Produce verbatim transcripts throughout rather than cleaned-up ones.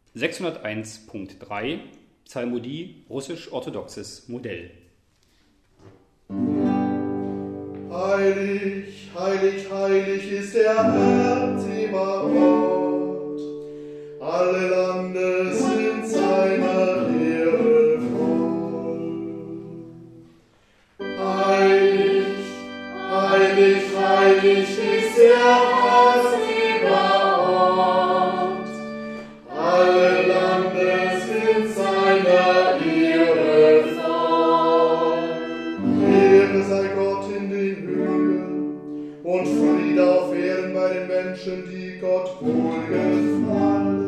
sechshunderteins Punkt drei Psalmodie russisch-orthodoxes Modell. Heilig, heilig, heilig ist der Herr Zebaoth. Alle Lande sind seiner Ehre voll. Heilig, heilig, heilig ist der Herr Zebaoth. Alle Lande sind seiner Ehre voll. Ehre sei Gott in den Höhen und Friede auf Erden bei den Menschen, die Gott wohlgefallen.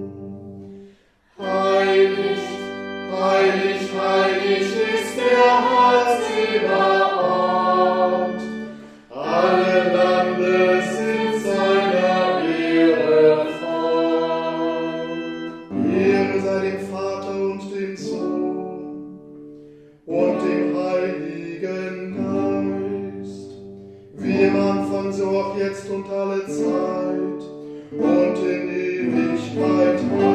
Heilig, heilig, heilig ist der Herr Zebaoth. Alle Lande sind seiner Ehre voll. Ehre sei dem Vater und dem Sohn und dem Heiligen Geist, wie im Anfang, so auch jetzt und alle Zeit und in Ewigkeit.